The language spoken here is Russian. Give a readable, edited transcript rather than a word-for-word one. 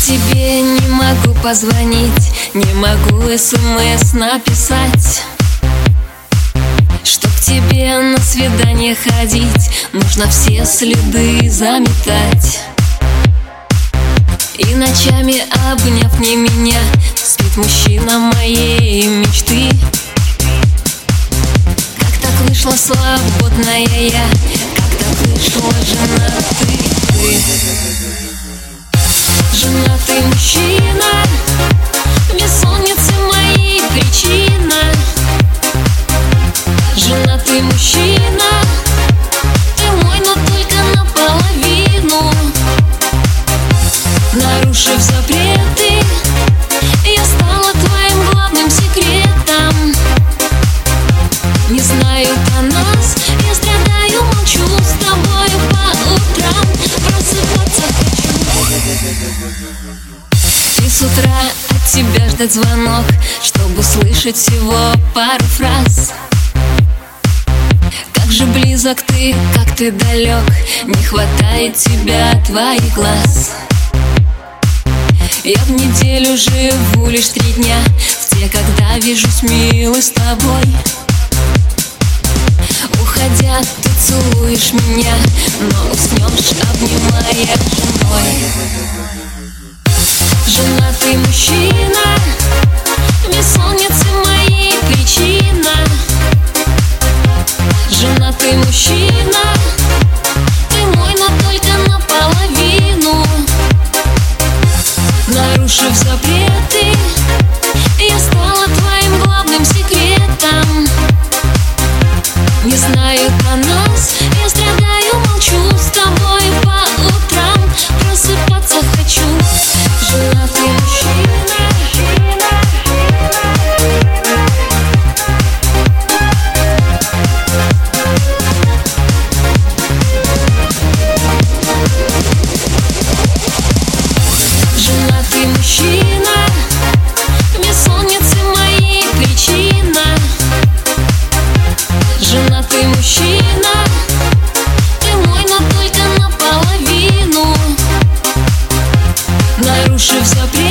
Тебе не могу позвонить, не могу СМС написать. Чтоб к тебе на свидание ходить, нужно все следы заметать. И ночами, обняв не меня, спит мужчина моей мечты. Как так вышла свободная я, как так вышла женатый ты. Женатый мужчина, бессонницы моей причина. Женатый мужчина, ты мой, но только наполовину. Нарушив запреты, я стала твоим главным секретом. Не знают о нас, я страдаю, молчу с тобою по утрам. Просыпаться хочу. И с утра от тебя ждать звонок, чтобы услышать всего пару фраз. Как же близок ты, как ты далек, не хватает тебя, твоих глаз. Я в неделю живу лишь 3 дня, в те, когда вижусь милый с тобой. Уходя, ты целуешь меня, но уснешь, обнимая женой. Женатый мужчина, бессонницы моей причина. Женатый мужчина, ты мой, но только наполовину. Нарушив запреты, я стала твоим главным секретом. Не знают о нас, я страдаю, молчу с тобой по утрам. Просыпаться хочу. Женатый мужчина. Женатый мужчина, бессонницы моей причина. Женатый мужчина, ты мой, но только наполовину. Нарушив запрет,